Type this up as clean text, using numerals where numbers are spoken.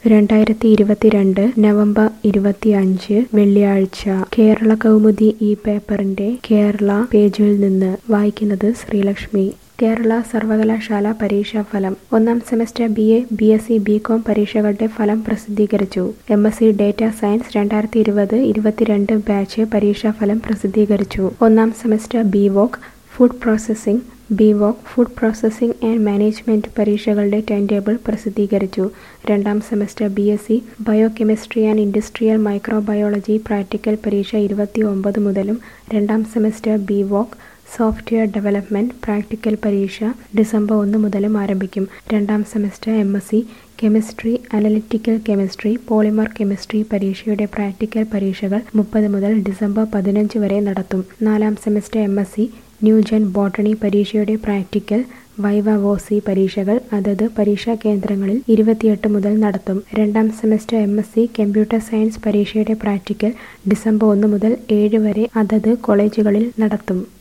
2022 November 25 വെള്ളിയാഴ്ച കേരള കൗമുദി ഈ പേപ്പറിന്റെ കേരള പേജിൽ നിന്ന് വായിക്കുന്നത് ശ്രീലക്ഷ്മി. കേരള സർവകലാശാല പരീക്ഷാഫലം. ഒന്നാം സെമസ്റ്റർ BA, BSc, BCom പരീക്ഷകളുടെ ഫലം പ്രസിദ്ധീകരിച്ചു. MSc ഡേറ്റ സയൻസ് 2020-22 ബാച്ച് പരീക്ഷാഫലം പ്രസിദ്ധീകരിച്ചു. ഒന്നാം semester BVoc, food processing, food processing and management പരീക്ഷകളുടെ ടൈം ടേബിൾ പ്രസിദ്ധീകരിച്ചു. രണ്ടാം semester BSc biochemistry and industrial microbiology practical പരീക്ഷ 29 മുതലും രണ്ടാം semester BVoc software development practical പരീക്ഷ ഡിസംബർ 1 മുതലും ആരംഭിക്കും. രണ്ടാം semester MSc chemistry, analytical chemistry, polymer chemistry പരീക്ഷയുടെ പ്രാക്ടിക്കൽ പരീക്ഷകൾ 30 മുതൽ ഡിസംബർ 15 വരെ നടത്തും. നാലാം സെമസ്റ്റർ MSc ന്യൂജൻ ബോട്ടണി പരീക്ഷയുടെ പ്രാക്ടിക്കൽ, വൈവ വോസി പരീക്ഷകൾ അതത് പരീക്ഷാ കേന്ദ്രങ്ങളിൽ 28 മുതൽ നടത്തും. രണ്ടാം സെമസ്റ്റർ MSc കമ്പ്യൂട്ടർ സയൻസ് പരീക്ഷയുടെ പ്രാക്ടിക്കൽ ഡിസംബർ 1 മുതൽ 7 വരെ അതത് കോളേജുകളിൽ നടത്തും.